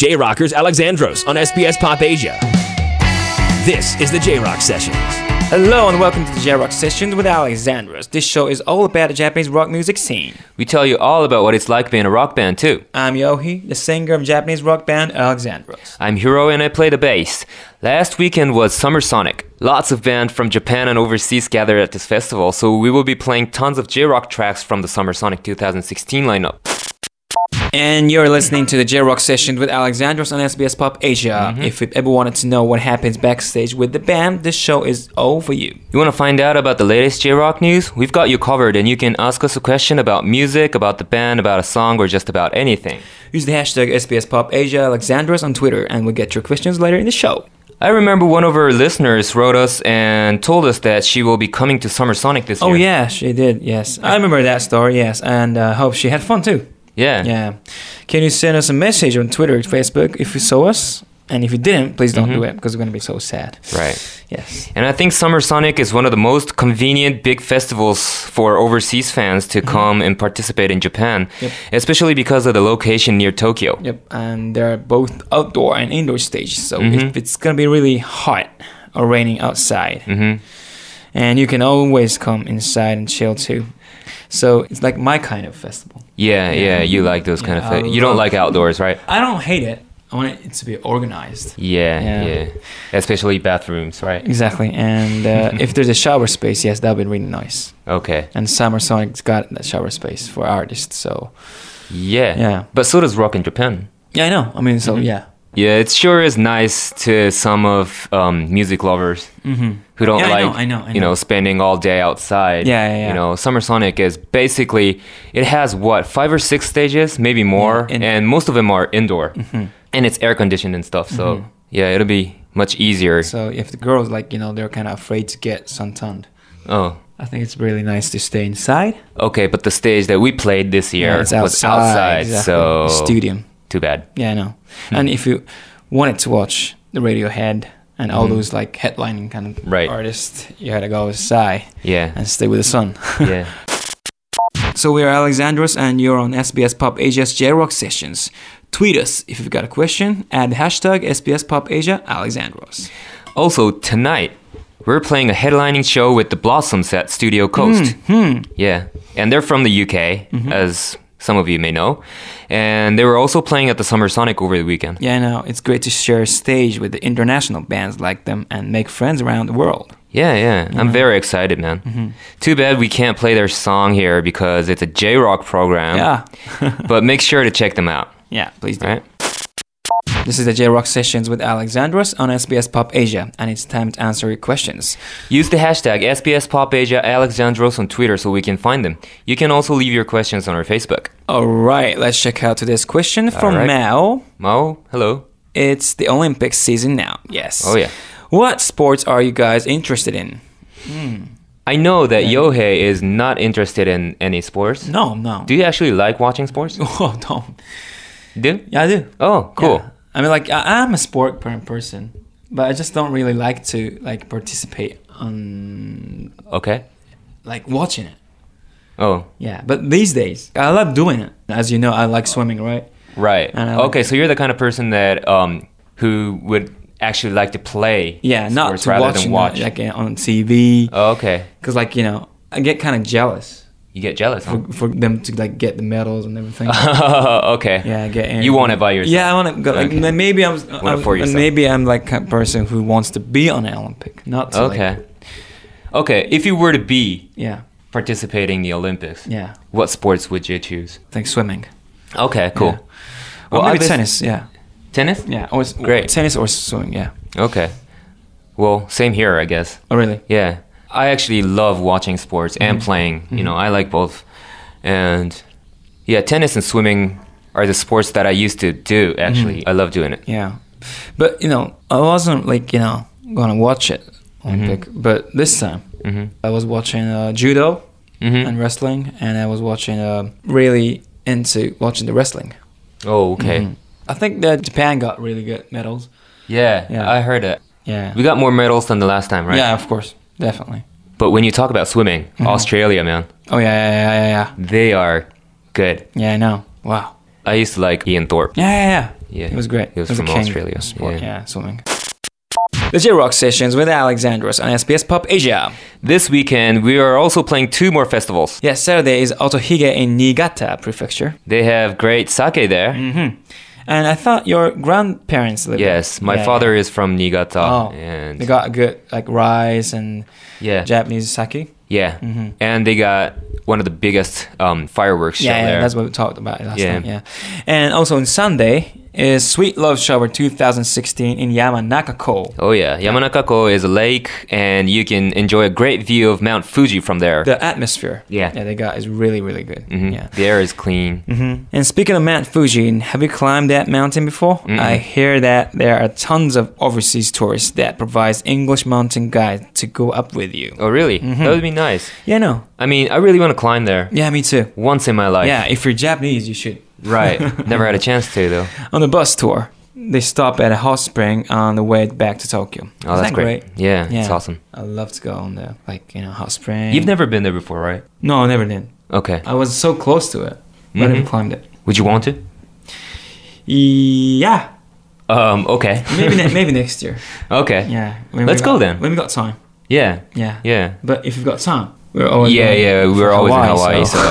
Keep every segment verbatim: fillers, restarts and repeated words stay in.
J-Rockers Alexandros on S B S Pop Asia. This is the J-Rock Sessions. Hello and welcome to the J-Rock Sessions with Alexandros. This show is all about the Japanese rock music scene. We tell you all about what it's like being a rock band too. I'm Yohi, the singer of Japanese rock band Alexandros. I'm Hiro and I play the bass. Last weekend was Summer Sonic. Lots of bands from Japan and overseas gathered at this festival, so we will be playing tons of J-Rock tracks from the Summer Sonic twenty sixteen lineup. And you're listening to the J-Rock Sessions with Alexandros on S B S Pop Asia. Mm-hmm. If you ever wanted to know what happens backstage with the band, this show is all for you. You want to find out about the latest J-Rock news? We've got you covered and you can ask us a question about music, about the band, about a song, or just about anything. Use the hashtag S B S Pop Asia Alexandros on Twitter and we'll get your questions later in the show. I remember one of our listeners wrote us and told us that she will be coming to Summer Sonic this year. Oh yeah, she did, yes. I remember that story, yes. And I uh, hope she had fun too. Yeah. Yeah. Can you send us a message on Twitter, Facebook if you saw us? And if you didn't, please don't mm-hmm. do it because we're going to be so sad. Right. Yes. And I think Summer Sonic is one of the most convenient big festivals for overseas fans to mm-hmm. come and participate in Japan, yep. especially because of the location near Tokyo. Yep. And they're both outdoor and indoor stages. So mm-hmm. if it's going to be really hot or raining outside, mm-hmm. and you can always come inside and chill too. So it's like my kind of festival. Yeah, yeah, yeah you like those yeah, kind of festivals. You don't like outdoors, right? I don't hate it. I want it to be organized. Yeah, yeah. yeah. Especially bathrooms, right? Exactly. And uh, if there's a shower space, yes, that would be really nice. Okay. And Summer Sonic's got that shower space for artists, so... Yeah. Yeah. But so does Rock in Japan. Yeah, I know. I mean, so, mm-hmm. yeah. Yeah, it sure is nice to some of um, music lovers mm-hmm. who don't yeah, like, I know, I know, I know. you know, spending all day outside. Yeah, yeah, yeah. You know, Summer Sonic is basically, it has what, five or six stages, maybe more, yeah, in- and most of them are indoor. Mm-hmm. And it's air conditioned and stuff, so mm-hmm. yeah, it'll be much easier. So if the girls, like, you know, they're kind of afraid to get suntanned. Oh. I think it's really nice to stay inside. Okay, but the stage that we played this year yeah, it's outside, was outside, exactly. so... Stadium. Too bad. Yeah, I know. Hmm. And if you wanted to watch the Radiohead and all mm-hmm. those like headlining kind of right. artists, you had to go outside yeah. and stay with the sun. Yeah. So we're Alexandros and you're on S B S Pop Asia's J-Rock Sessions. Tweet us if you've got a question. Add the hashtag S B S Pop Asia Alexandros. Also, tonight, we're playing a headlining show with the Blossoms at Studio Coast. Mm-hmm. Yeah. And they're from the U K, mm-hmm. as some of you may know. And they were also playing at the Summer Sonic over the weekend. Yeah, I know. It's great to share a stage with the international bands like them and make friends around the world. Yeah, yeah. I'm mm-hmm. very excited, man. Mm-hmm. Too bad we can't play their song here because it's a J-Rock program. Yeah. But make sure to check them out. Yeah, please do. Right? This is the J-Rock Sessions with Alexandros on S B S Pop Asia, and it's time to answer your questions. Use the hashtag S B S Pop Asia Alexandros on Twitter so we can find them. You can also leave your questions on our Facebook. All right, let's check out today's question from right. Mao. Mao, hello. It's the Olympics season now. Yes. Oh, yeah. What sports are you guys interested in? Hmm. I know that yeah. Yohei is not interested in any sports. No, no. Do you actually like watching sports? Oh, no. Do? Yeah, I do. Oh, cool. Yeah. I mean, like, I, I'm a sport person, but I just don't really like to, like, participate on... Okay. Like, watching it. Oh. Yeah, but these days, I love doing it. As you know, I like swimming, right? Right. Like okay, it. So you're the kind of person that, um, who would actually like to play Yeah, not to rather watch, than watch. Like, on T V. Oh, okay. Because, like, you know, I get kind of jealous. You get jealous, huh? For, for them to like get the medals and everything. Okay. Yeah, get. Anything. You want it by yourself. Yeah, I want to go. Like, okay. Maybe I'm. I'm for yourself. Maybe I'm like a person who wants to be on an Olympic, not to okay. Like, okay. If you were to be. Yeah. Participating in the Olympics. Yeah. What sports would you choose? I think swimming. Okay. Cool. Yeah. Well, or maybe been... tennis. Yeah. Tennis? Yeah. Or, Great. Tennis or swimming. Yeah. Okay. Well, same here, I guess. Oh, really? Yeah. I actually love watching sports mm-hmm. and playing. Mm-hmm. You know, I like both. And yeah, tennis and swimming are the sports that I used to do, actually. Mm-hmm. I love doing it. Yeah. But, you know, I wasn't like, you know, going to watch it Olympic. Mm-hmm. But this time, mm-hmm. I was watching uh, judo mm-hmm. and wrestling. And I was watching, uh, really into watching the wrestling. Oh, okay. Mm-hmm. I think that Japan got really good medals. Yeah, yeah, I heard it. Yeah. We got more medals than the last time, right? Yeah, of course. Definitely. But when you talk about swimming, mm-hmm. Australia, man. Oh, yeah, yeah, yeah, yeah, yeah. They are good. Yeah, I know. Wow. I used to like Ian Thorpe. Yeah, yeah, yeah. Yeah, It was great. He was It was from a king Australia. Sport. Yeah. Yeah, swimming. The J-Rock Sessions with Alexandros on S B S Pop Asia. This weekend, we are also playing two more festivals. Yes, Saturday is Otohige in Niigata Prefecture. They have great sake there. Mm-hmm. And I thought your grandparents live Yes, there. my Yeah, father yeah. is from Niigata. Oh, and they got good like rice and yeah, Japanese sake. yeah, Mm-hmm. and they got one of the biggest um, fireworks show Yeah, yeah, there. that's what we talked about last Yeah. time. Yeah, and also on Sunday is Sweet Love Shower twenty sixteen in Yamanaka-ko. Oh yeah, Yamanaka-ko is a lake, and you can enjoy a great view of Mount Fuji from there. The atmosphere, Yeah. yeah, they got is really, really good. Mhm. Yeah. The air is clean. Mm-hmm. And speaking of Mount Fuji, have you climbed that mountain before? Mm-mm. I hear that there are tons of overseas tourists that provides English mountain guides to go up with you. Oh really? Mhm. That would be nice. Yeah, no. I mean, I really want to climb there Yeah, me too. once in my life. Yeah, if you're Japanese, you should. Right. Never had a chance to though. On the bus tour, they stop at a hot spring on the way back to Tokyo. Oh, Isn't that's that great. Yeah, Yeah. it's awesome. I love to go on the like you know hot spring. You've never been there before, right? No, I never did. Okay. I was so close to it, but I Mhm. never climbed it. Would you want to? Yeah, Um. Okay. maybe ne- maybe next year. Okay. Yeah, when Let's we go got- then. when we got time. Yeah. Yeah, Yeah. But if you've got time, we're always Yeah, going yeah, for we're always in Hawaii, so.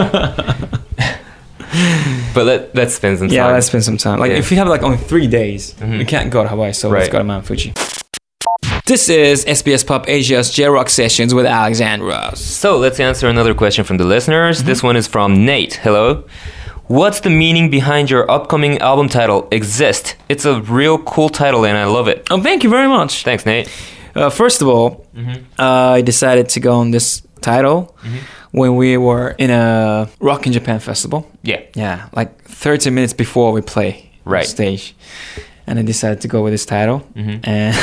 But let let's spend some time. Yeah, let's spend some time. Like Yeah. if we have like only three days, Mhm. we can't go to Hawaii, so let's Right. go to Mount Fuji. This is S B S Pop Asia's J-Rock Sessions with Alexandros. So let's answer another question from the listeners. Mm-hmm. This one is from Nate. Hello. What's the meaning behind your upcoming album title, Exist? It's a real cool title and I love it. Oh, thank you very much. Thanks, Nate. Uh, first of all, Mm-hmm. uh, I decided to go on this title when we were in a Rock in Japan festival. Yeah. Yeah, like thirty minutes before we play Right. on stage, and I decided to go with this title. Mhm. And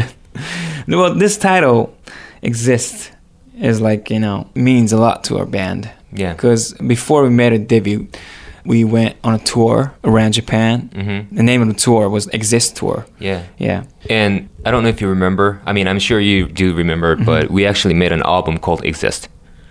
well, this title exists is like you know means a lot to our band Yeah. because before we made a debut, we went on a tour around Japan. Mm-hmm. The name of the tour was Exist Tour. Yeah. Yeah. And I don't know if you remember. I mean, I'm sure you do remember, Mm-hmm. but we actually made an album called Exist.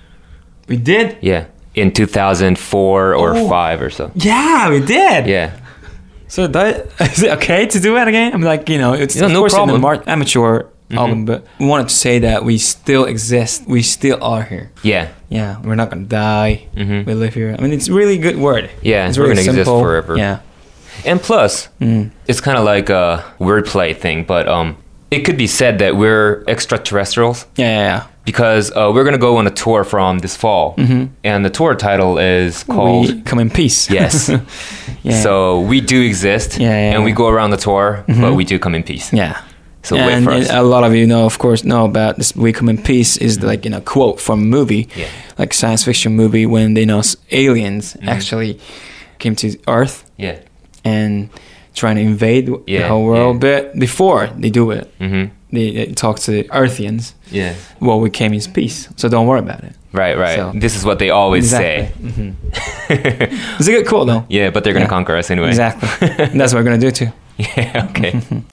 We did? Yeah. In two thousand four or Oh. five or so. Yeah, we did. Yeah. So that, is it okay to do that again? I'm like, you know, it's Yeah, of no course in problem. the mar- amateur Mhm. album, but we wanted to say that we still exist. We still are here. Yeah. Yeah, we're not gonna die. Mhm. We live here. I mean, it's a really good word. Yeah, it's we're really gonna exist simple. forever. Yeah. And plus, Mm. it's kind of like a wordplay thing, but um, it could be said that we're extraterrestrials Yeah, yeah, yeah. because uh, we're gonna go on a tour from this fall, Mhm. and the tour title is called. We come in peace. Yes. Yeah. So we do exist, Yeah, yeah, and we yeah. go around the tour, but Mhm. we do come in peace. Yeah. So wait and for us. a lot of you know, of course, know about this. "We Come in Peace" is like you know quote from a movie, Yeah. like science fiction movie, when they know s- aliens Mm-hmm. actually came to Earth Yeah. and trying to invade the Yeah, whole world. yeah. But before they do it, Mm-hmm. they, they talk to the Earthians. Yeah. Well, we came in peace, so don't worry about it. Right. Right. So- This is what they always Exactly. Mhm. It's a good quote, though. say. Yeah, but they're gonna Yeah. conquer us anyway. Exactly. And that's what we're gonna do too. Yeah. Okay.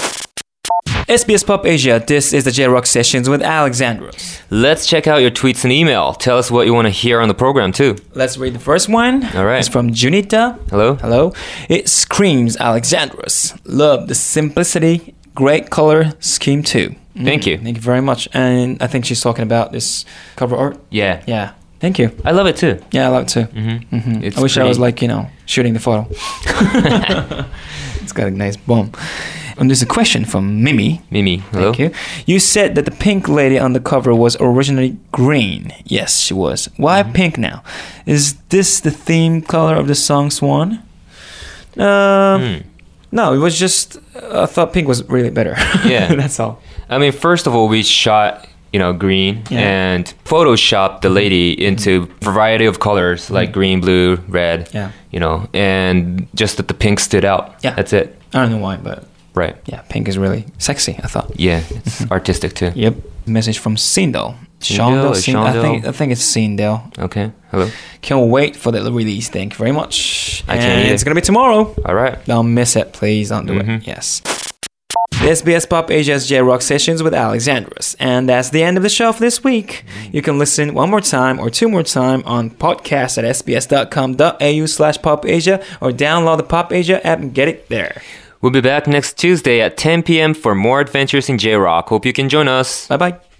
S B S Pop Asia. This is the J-Rock Sessions with Alexandros. Let's check out your tweets and email. Tell us what you want to hear on the program too. Let's read the first one. All right. It's from Junita. Hello. Hello. It screams Alexandros. Love the simplicity. Great color scheme too. Thank you. Thank you very much. And I think she's talking about this cover art. Yeah. Yeah. Thank you. I love it too. Yeah, I love it too. Mm-hmm. hmm It's I wish I was pretty- like, you know, shooting the photo. It's got a nice bomb. And there's a question from Mimi. Mimi. Hello. Thank you. You said that the pink lady on the cover was originally green. Yes, she was. Why Mm-hmm. pink now? Is this the theme color of the song Swan? Uh, Hmm. No, it was just, I thought pink was really better. Yeah. That's all. I mean, first of all, we shot, you know, green Yeah. and photoshopped the lady into a variety of colors like green, blue, red. Yeah. You know, and just that the pink stood out. Yeah. That's it. I don't know why, but Right. yeah, pink is really sexy, I thought. Yeah. It's artistic too. Yep. Message from Sindel. Sindel or Sindel. I Shandel? think I think it's Sindel. Okay. Hello. Can't wait for the release. Thank you very much. I can't And either. it's gonna be tomorrow. All right. Don't miss it, please. Don't do Mhm. it. Yes. The S B S Pop Asia's J-Rock Sessions with Alexandros. And that's the end of the show for this week. You can listen one more time or two more time on podcast at sbs.com.au slash popasia or download the Pop Asia app and get it there. We'll be back next Tuesday at ten p.m. for more adventures in J-Rock. Hope you can join us. Bye-bye.